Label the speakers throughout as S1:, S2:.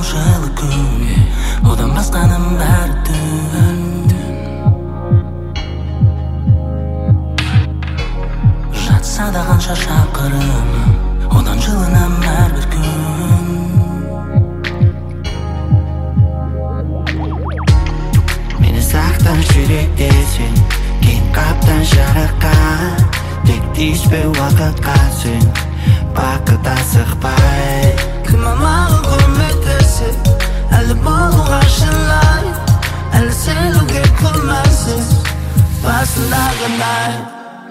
S1: жылы күн, одан басқаның бәрі түн. Жатса да қанша шақырым, одан жылынам әрбір күн. Мені сақтан жүректе сен, кейін қаптан жарыққан. Тек тиіспе уақытқа сен, бақыт асықпай. Кім маған көмектесіп, әлі болуға шынай, әлі сенуге күмәнсіз басындағыдай.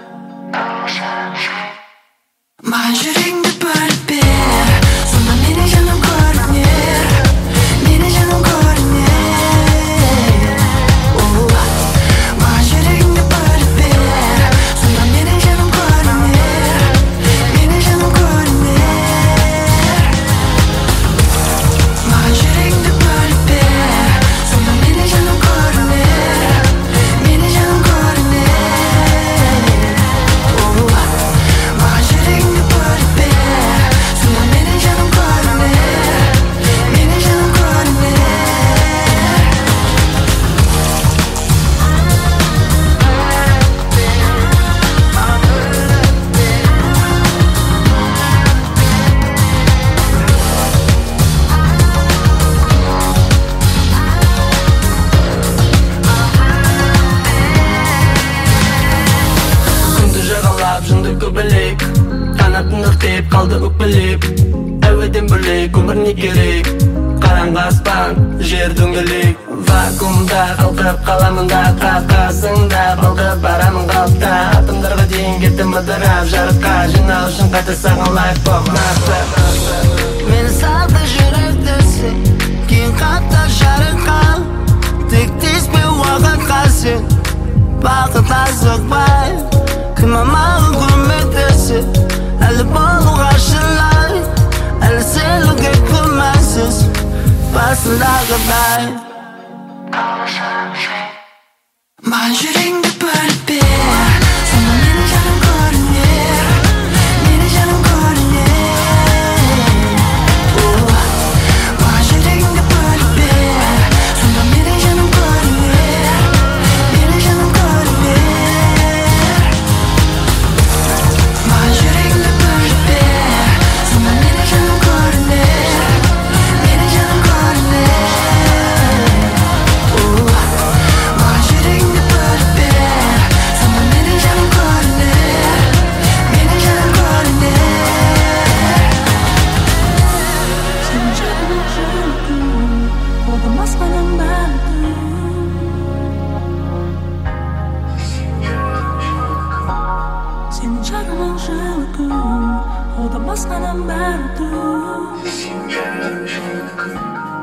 S1: Маған жүрегіңді бөліп бер, сонда менің жаным көрінер, менің жаным көрінер. Маған жүрегіңді бөліп бер, сонда менің жаным көрінер, менің жаным көрінер. Маған жүрегіңді бөліп бер, сонда менің жаным көрінер, менің жаным көрінер. Маған жүрегіңді бөліп бер, сонда менің жаным көрінер, менің жаным көрінер. Күнді жағалап жынды көбелек, қанатын ықтеп қалды өкпелеп. Әуеден бөлек өмір не керек, қараңғы аспан жер дөңгелек. Вакуумда қалқып қаламын да, қақасыңда балқып барамын қалыпта. Атомдарға дейін кеттім ыдырап жарыққа, жинау үшін қайта саған лайық боп нақты. Мені салды жүректесі, кейін қатта жарыққа. Тек тиіспе уақытқа сен, бақыт асықпай. Кім маған көмектесіп, әлі болуға шынай, әлі сенуге күмәнсіз басындағыдай. Маған жүрегіңді бөліп бер, сонда менің жаным көрінер, менің жаным көрінер. Маған жүрегіңді бөліп бер, сонда менің жаным көрінер, менің жаным көрінер. Маған жүрегіңді бөліп бер, сонда менің жаным көрінер, менің жаным көрінер. Маған жүрегіңді бөліп бер, сонда менің жаным көрінер, менің жаным көрінер. Сенің жаныңа жылы күн, одан басқаның бәрі түн. Сенің жаныңа жылы күн, одан басқаның бәрі түн.